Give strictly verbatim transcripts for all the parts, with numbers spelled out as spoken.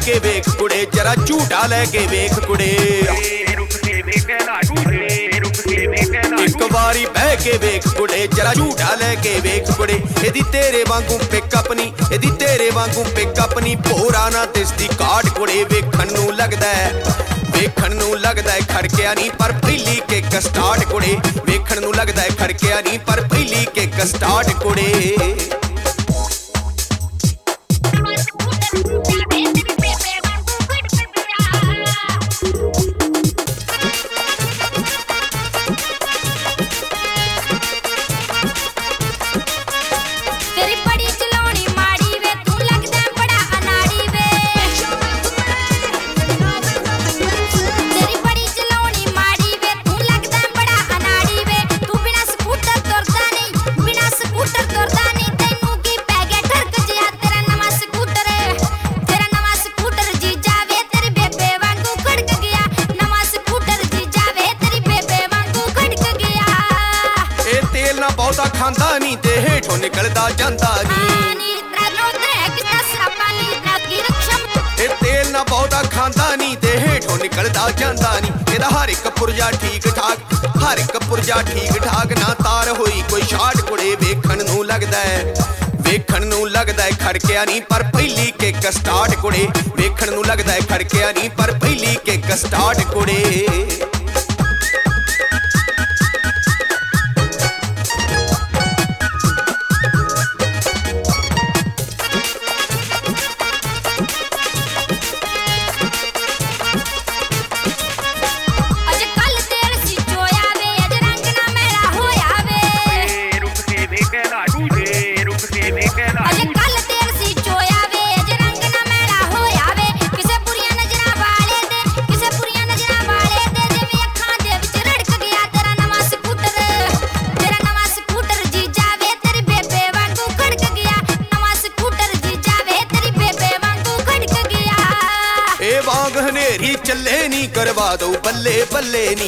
के वेख कुड़े जरा झूठा लेके वेख कुड़े एक बारी बह के वेख कुड़े जरा झूठा लेके वेख कुड़े एदी तेरे वांगू पिकअप नी एदी तेरे वांगू पिकअप नी भोरा ना तिसदी काट कुड़े वेखण नूं लगदा है वेखण नूं लगदा है खड़किया नी पर पहली किक स्टार्ट कुड़े वेखण नूं लगदा है खड़किया नी पर पहली किक स्टार्ट कुड़े बहुता खांदा नी ते हेठों निकलदा जांदा नी ए तेल ना बहुता खांदा नी ते हेठों निकलदा जांदा नी एदा हर एक पुरजा ठीक ठाक हर एक पुरजा ठीक ठाक ना तार होई कोई शाट कुड़े वेखण नूं लगदा है वेखण नूं लगदा है खड़किया नी पर पहली किक स्टार्ट कुड़े वेखण नूं लगदा है खड़किया नी पर पहली किक स्टार्ट कुड़े वांग हनेरी चले नी करवा दो बल्ले बल्ले नी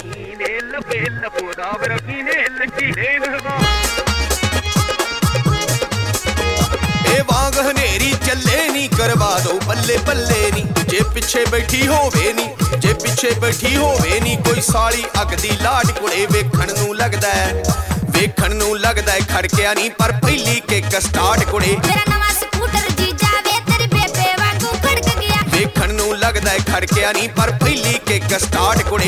ए वांग हनेरी चले नी करवा दो बल्ले बल्ले नी जे पिछे बैठी होवे नी जे पिछे बैठी होवे नी कोई साली अगदी लाड कुड़े वेखण नूं लगदा है वेखण नूं लगदा है खड़किया नी पर पहली किक स्टार्ट कुड़े वेखण नूं लगदा है खड़किया नी पर पहली किक स्टार्ट कुड़े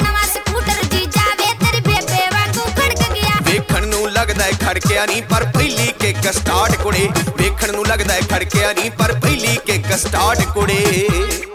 वेखण नूं लगदा है खड़किया नी पर पहली किक स्टार्ट कुड़े वेखण नूं लगदा है खड़किया नी पर पहली किक स्टार्ट कुड़े।